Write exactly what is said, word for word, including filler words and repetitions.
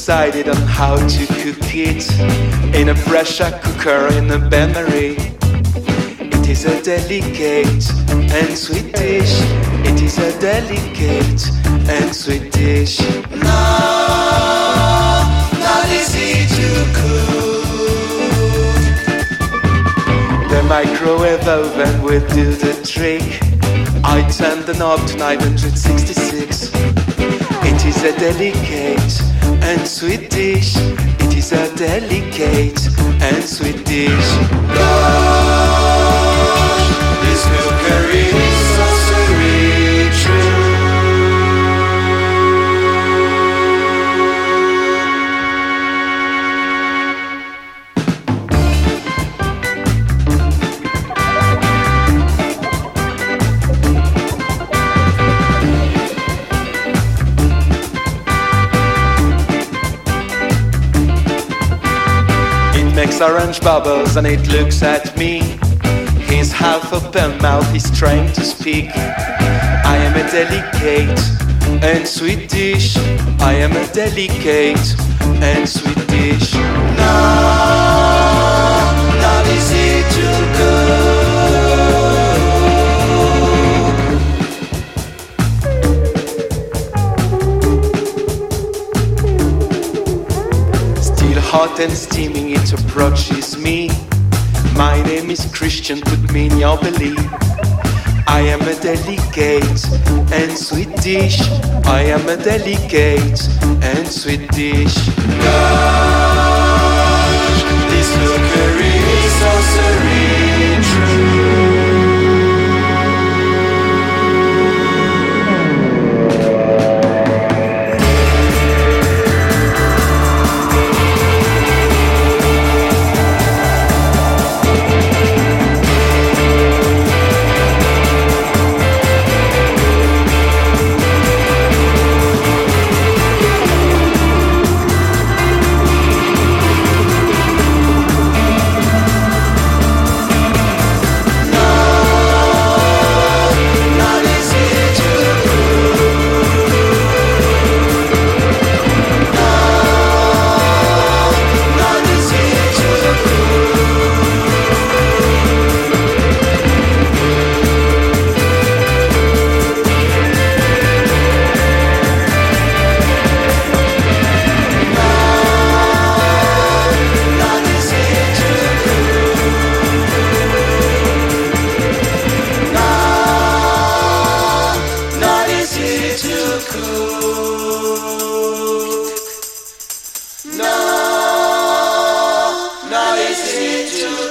decided on how to cook it in a pressure cooker in a bain-marie. It is a delicate and sweet dish. It is a delicate and sweet dish. No, not easy to cook. The microwave oven will do the trick. I turned the knob to nine hundred sixty-six. It is a delicate and sweet dish. It is a delicate and sweet dish. Gosh, this cookery is so sweet, true. Makes orange bubbles and it looks at me. His half open mouth is trying to speak. I am a delicate and sweet dish. I am a delicate and sweet dish. No, not easy to Hot and steaming, it approaches me. My name is Christian, put me in your belly. I am a delicate and sweet dish. I am a delicate and sweet dish. Gosh, this cookery is so serene, true. No, not easy to